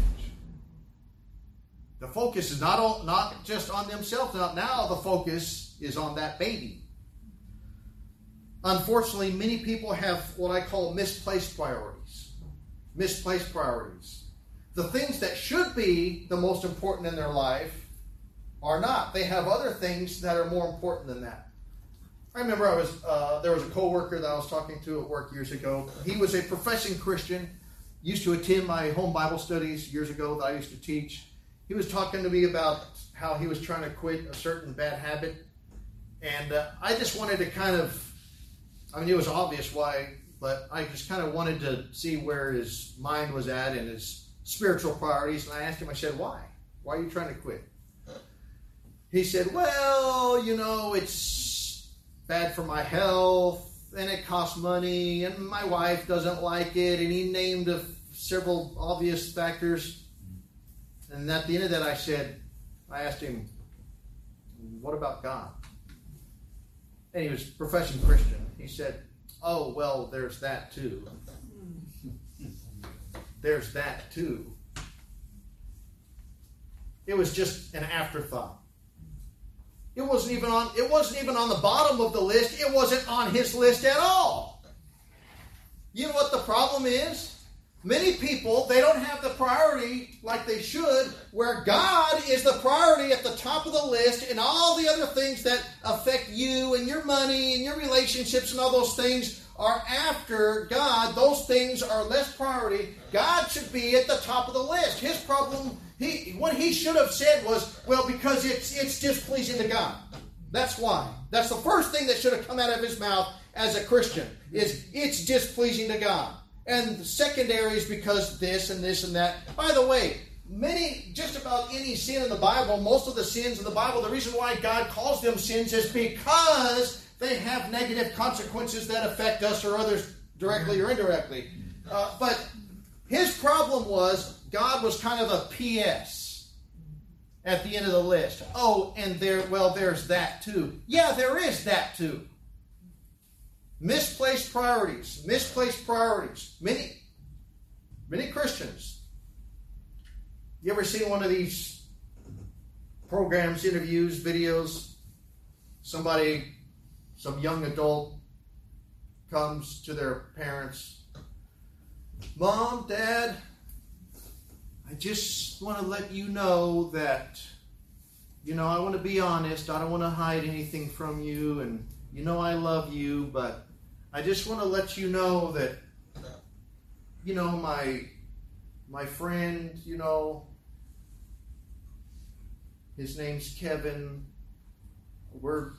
F: The focus is not just on themselves. Now the focus is on that baby. Unfortunately, many people have what I call misplaced priorities. Misplaced priorities. The things that should be the most important in their life are not. They have other things that are more important than that. I remember there was a coworker that I was talking to at work years ago. He was a professing Christian, used to attend my home Bible studies years ago that I used to teach. He was talking to me about how he was trying to quit a certain bad habit. And I just wanted to it was obvious why, but I just kind of wanted to see where his mind was at and his spiritual priorities. And I asked him, I said, why? Why are you trying to quit? He said, well, it's bad for my health, and it costs money, and my wife doesn't like it, and he named several obvious factors. And at the end of that, I asked him, what about God? And he was a professing Christian. He said, oh, well, there's that too. There's that too. It was just an afterthought. It wasn't even on the bottom of the list. It wasn't on his list at all. You know what the problem is? Many people, they don't have the priority like they should, where God is the priority at the top of the list, and all the other things that affect you and your money and your relationships and all those things are after God. Those things are less priority. God should be at the top of the list. His problem, what he should have said was, well, because it's displeasing to God. That's why. That's the first thing that should have come out of his mouth as a Christian, is it's displeasing to God. And the secondary is because this and this and that. By the way, just about any sin in the Bible, most of the sins in the Bible, the reason why God calls them sins is because they have negative consequences that affect us or others directly or indirectly. But his problem was God was kind of a PS at the end of the list. Oh, and there's that too. Yeah, there is that too. Misplaced priorities. Misplaced priorities. Many Christians. You ever seen one of these programs, interviews, videos? Some young adult comes to their parents. Mom, Dad, I just want to let you know that, I want to be honest. I don't want to hide anything from you, and I love you, but I just want to let you know that, my friend, His name's Kevin. We're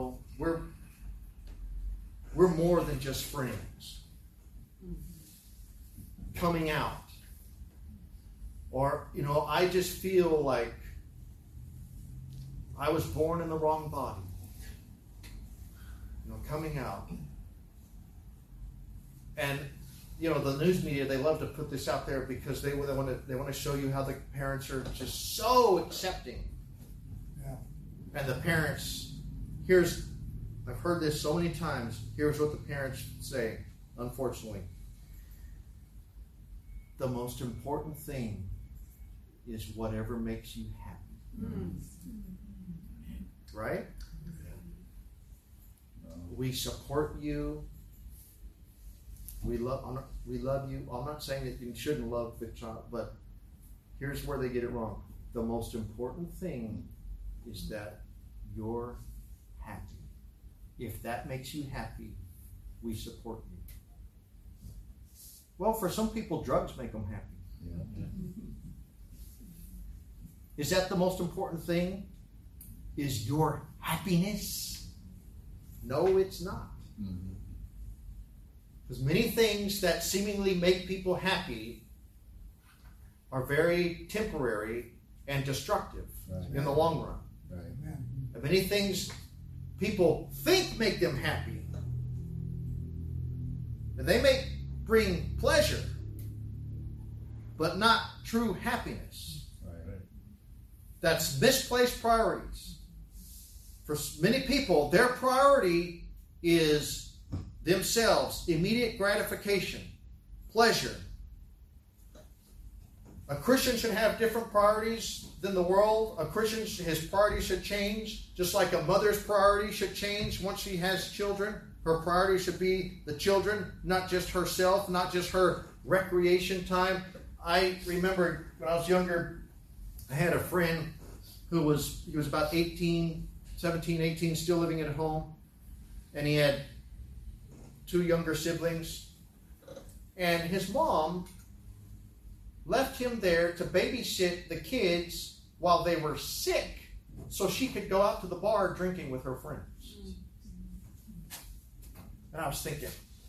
F: more than just friends. Coming out. Or, I just feel like I was born in the wrong body. Coming out. And, the news media, they love to put this out there because they want to show you how the parents are just so accepting.
C: Yeah.
F: And the parents, I've heard this so many times, here's what the parents say, unfortunately. The most important thing is whatever makes you happy. Right? We support you. We love you. I'm not saying that you shouldn't love the child, but here's where they get it wrong. The most important thing is that you're happy. If that makes you happy, we support you. Well, for some people, drugs make them happy.
B: Yeah.
F: Is that the most important thing? Is your happiness? No, it's not. Because many things that seemingly make people happy are very temporary and destructive in the long run.
B: Right.
F: And many things people think make them happy. And they may bring pleasure, but not true happiness.
B: Right.
F: That's misplaced priorities. For many people, their priority is themselves, immediate gratification, pleasure. A Christian should have different priorities than the world. A Christian, his priorities should change, just like a mother's priority should change once she has children. Her priority should be the children, not just herself, not just her recreation time. I remember when I was younger, I had a friend he was about 17, 18, still living at home. And he had 2 younger siblings. And his mom left him there to babysit the kids while they were sick so she could go out to the bar drinking with her friends. And I was thinking,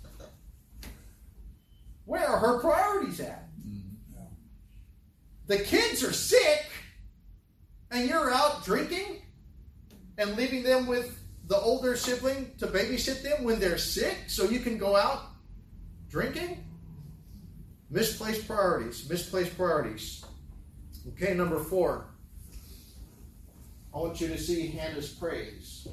F: where are her priorities at? The kids are sick and you're out drinking and leaving them with the older sibling to babysit them when they're sick so you can go out drinking? Misplaced priorities. Misplaced priorities. Okay, number 4. I want you to see Hannah's praise.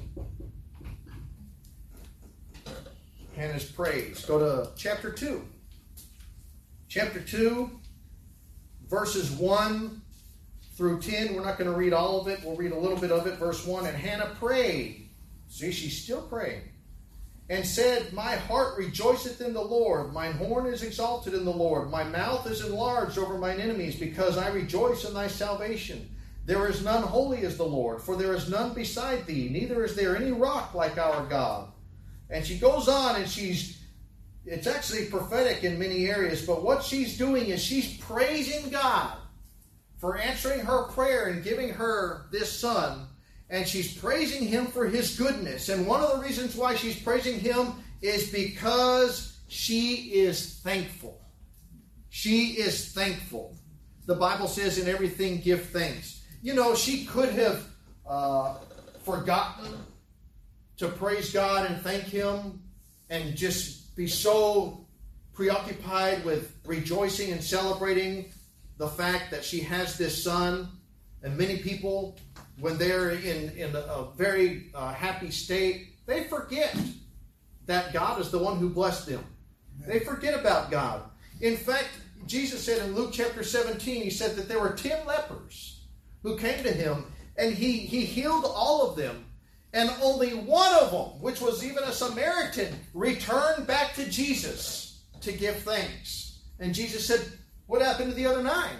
F: Hannah's praise. Go to chapter 2. Chapter 2, verses 1 through 10. We're not going to read all of it. We'll read a little bit of it. Verse 1, and Hannah prayed. See, she's still praying. And said, my heart rejoiceth in the Lord. Mine horn is exalted in the Lord. My mouth is enlarged over mine enemies, because I rejoice in thy salvation. There is none holy as the Lord, for there is none beside thee, neither is there any rock like our God. And she goes on, and it's actually prophetic in many areas, but what she's doing is she's praising God for answering her prayer and giving her this son. And she's praising him for his goodness. And one of the reasons why she's praising him is because she is thankful. She is thankful. The Bible says, in everything give thanks. She could have forgotten to praise God and thank him and just be so preoccupied with rejoicing and celebrating the fact that she has this son. And many people, when they're in a very happy state, they forget that God is the one who blessed them. They forget about God. In fact, Jesus said in Luke chapter 17, he said that there were 10 lepers who came to him, and he healed all of them. And only one of them, which was even a Samaritan, returned back to Jesus to give thanks. And Jesus said, what happened to the other 9?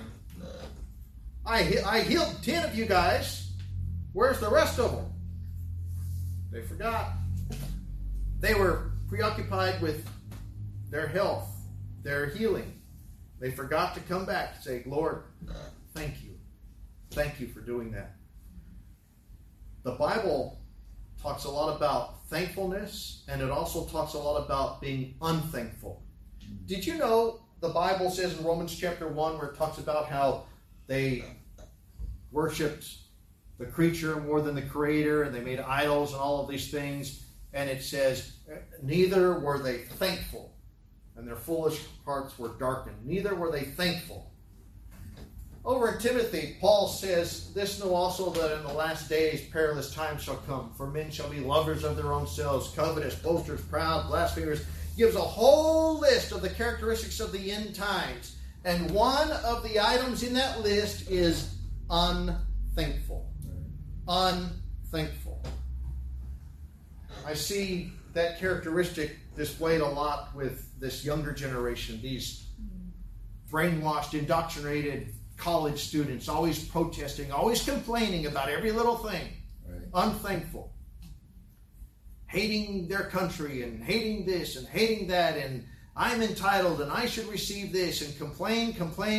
F: I healed 10 of you guys. Where's the rest of them? They forgot. They were preoccupied with their health, their healing. They forgot to come back and say, Lord, thank you. Thank you for doing that. the Bible talks a lot about thankfulness, and it also talks a lot about being unthankful. Did you know the Bible says in Romans chapter 1 where it talks about how they worshipped the creature more than the creator, and they made idols and all of these things, and it says, neither were they thankful, and their foolish hearts were darkened. Neither were they thankful. Over in Timothy, Paul says, this know also that in the last days perilous times shall come, for men shall be lovers of their own selves, covetous, boasters, proud, blasphemers. Gives a whole list of the characteristics of the end times. And one of the items in that list is unthankful. Unthankful. I see that characteristic displayed a lot with this younger generation, these brainwashed, indoctrinated college students, always protesting, always complaining about every little thing. Right. Unthankful. Hating their country and hating this and hating that, and I'm entitled and I should receive this, and complain.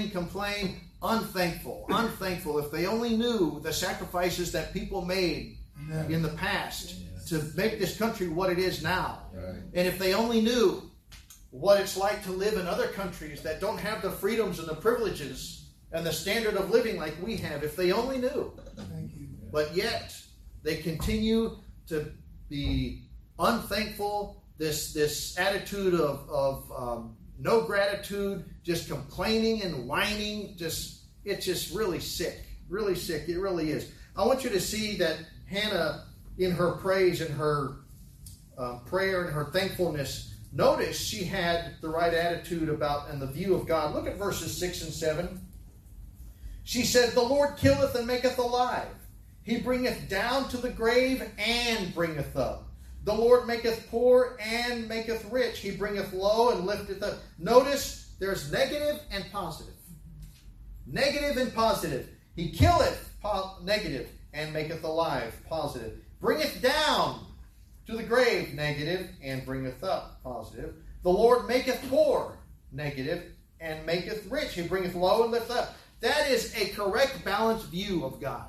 F: Unthankful. If they only knew the sacrifices that people made in the past to make this country what it is now. Right. And if they only knew what it's like to live in other countries that don't have the freedoms and the privileges and the standard of living like we have, if they only knew.
C: Thank you.
F: But yet, they continue to be unthankful, this attitude of no gratitude, just complaining and whining. It's just really sick. Really sick. It really is. I want you to see that Hannah, in her praise and her prayer and her thankfulness, notice she had the right attitude about and the view of God. Look at verses 6 and 7. She said, the Lord killeth and maketh alive. He bringeth down to the grave and bringeth up. The Lord maketh poor and maketh rich. He bringeth low and lifteth up. Notice there's negative and positive. Negative and positive. He killeth, negative, and maketh alive, positive. Bringeth down to the grave, negative, and bringeth up, positive. The Lord maketh poor, negative, and maketh rich. He bringeth low and lifteth up. That is a correct, balanced view of God.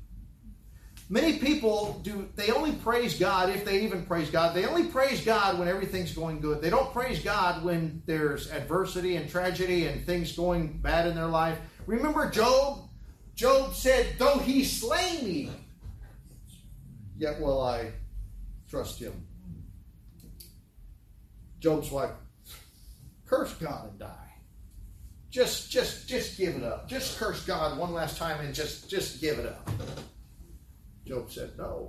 F: Many people they only praise God, if they even praise God. They only praise God when everything's going good. They don't praise God when there's adversity and tragedy and things going bad in their life. Remember Job? Job said, though he slay me, yet will I trust him. Job's wife, curse God and die. Just give it up. Just curse God one last time and just give it up. Job said no.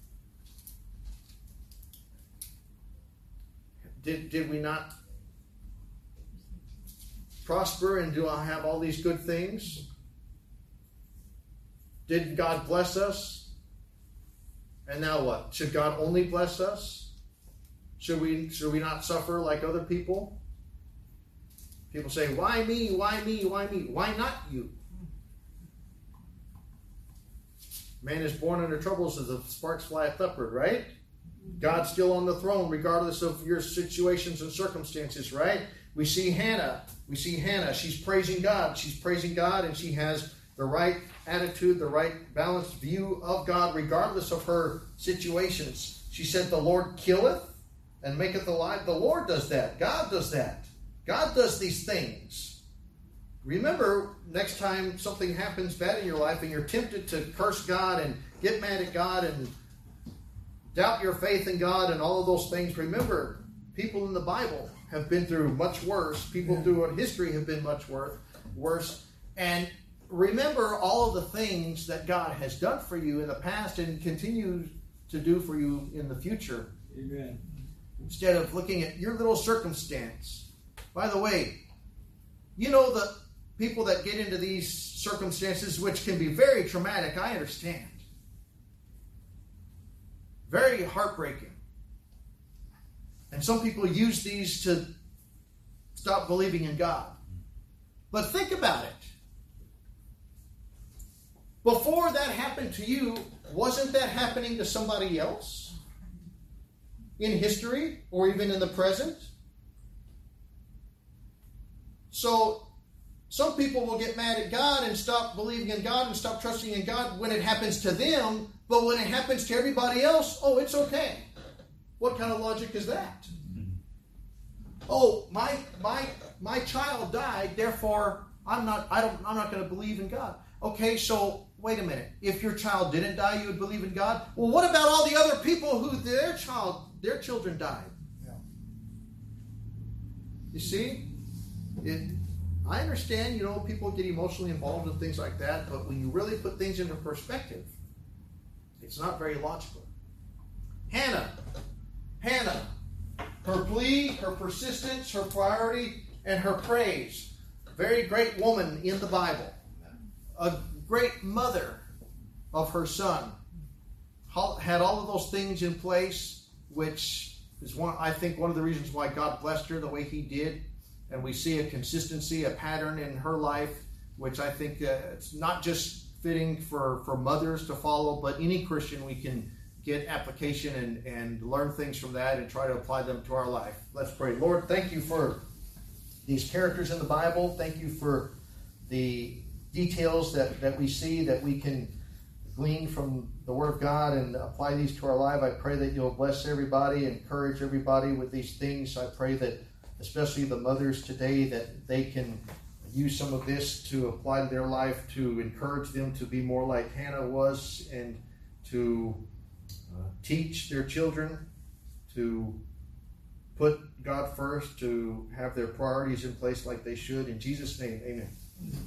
F: Did we not prosper and do I have all these good things? Did God bless us? And now what? Should God only bless us? Should we not suffer like other people? People say, why me? Why me? Why me? Why not you? Man is born under troubles as the sparks flieth upward, right? God's still on the throne regardless of your situations and circumstances, right? We see Hannah. She's praising God. She's praising God, and she has the right attitude, the right balanced view of God regardless of her situations. She said, the Lord killeth and maketh alive. The Lord does that. God does that. God does these things. Remember, next time something happens bad in your life and you're tempted to curse God and get mad at God and doubt your faith in God and all of those things, remember, people in the Bible have been through much worse. People throughout history have been much worse. And remember all of the things that God has done for you in the past and continues to do for you in the future.
G: Amen.
F: Instead of looking at your little circumstance. By the way, you know the people that get into these circumstances, which can be very traumatic, I understand. Very heartbreaking. And some people use these to stop believing in God. But think about it. Before that happened to you, wasn't that happening to somebody else? In history, or even in the present? So, Some people will get mad at God and stop believing in God and stop trusting in God when it happens to them, but when it happens to everybody else, oh, it's okay. What kind of logic is that? Oh, my child died, therefore I'm not going to believe in God. Okay, so wait a minute. If your child didn't die, you would believe in God? Well, what about all the other people who their children died?
C: Yeah.
F: You see? I understand, people get emotionally involved in things like that, but when you really put things into perspective, it's not very logical. Hannah, her plea, her persistence, her priority, and her praise. Very great woman in the Bible. A great mother of her son. Had all of those things in place, which is I think one of the reasons why God blessed her the way he did. And we see a consistency, a pattern in her life, which I think it's not just fitting for mothers to follow, but any Christian, we can get application and learn things from that and try to apply them to our life. Let's pray. Lord, thank you for these characters in the Bible. Thank you for the details that we see, that we can glean from the Word of God and apply these to our life. I pray that you'll bless everybody, encourage everybody with these things. I pray that especially the mothers today, that they can use some of this to apply to their life, to encourage them to be more like Hannah was, and to teach their children to put God first, to have their priorities in place like they should. In Jesus' name, amen.